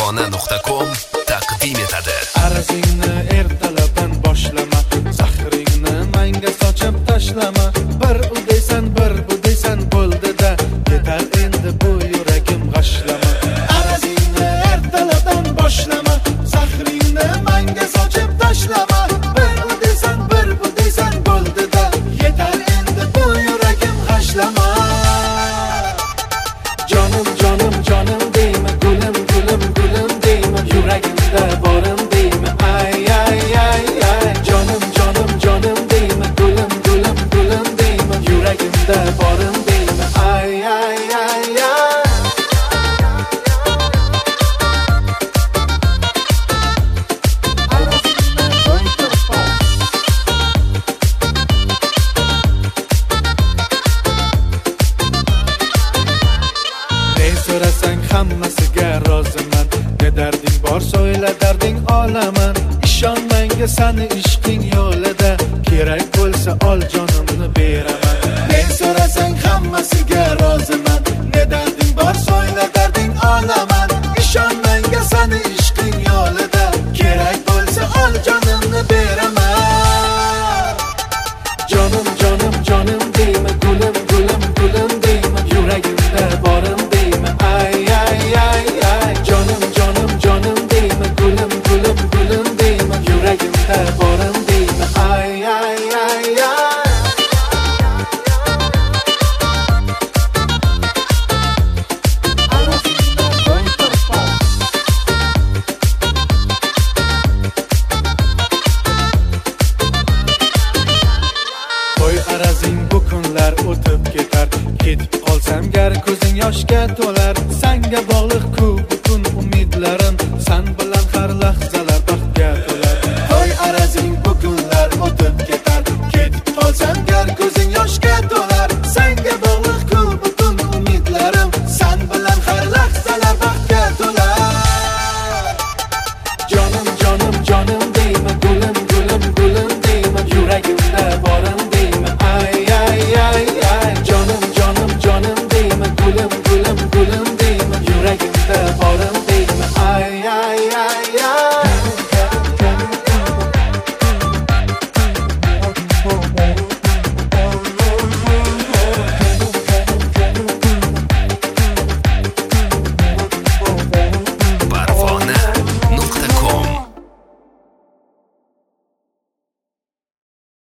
Farg'ona.com taqdim etadi. Arzingni ertalabdan boshlama, zahringni menga sochib tashlama. Bir u deysan, bir bu deysan bo'ldi-da, yetar endi bu yuragim g'ashlama. Arzingni ertalabdan boshlama, zahringni menga sochib tashlama. Bir u deysan, bir bu deysan bo'ldi-da, yetar endi bu yuragim g'ashlama. Jonim jonim jonim deyma, gulim gulim gulim deyma, yuragimda borim deyma, ay ay ay ay. Jonim jonim jonim deyma, gulim gulim gulim deyma, yuragimda borim deyma, ay ay ay ay. So'rasang hammasiga roziman, ne darding bor so'yla, darding olaman. Ishon menga sani ishqing yo'lida, kerak bo'lsa ol jonimni beraman. Men so'rasang hammasiga roziman, ne darding bor so'yla, darding olaman. Ishon menga sani ishqing yo'lida, kerak bo'lsa ol jonimni beraman. Jonim jonim jonim deyma, gulim gulim gulim deyma, yuragimda borim deyma, ay ay ay ay. Jonim jonim jonim deyma, gulim gulim gulim deyma, yuragimda borim deyma, ay ay ay ay. Qo'y arazing bu kunlar o'tib ketar, ketib qolsam gar ko'zing yoshga to'lar. Senga bog'liq-ku butun umidlarim, sen bilan har lahzalar baxtga to'lar. Qo'y arazing bu kunlar o'tib ketar, ketib qolsam gar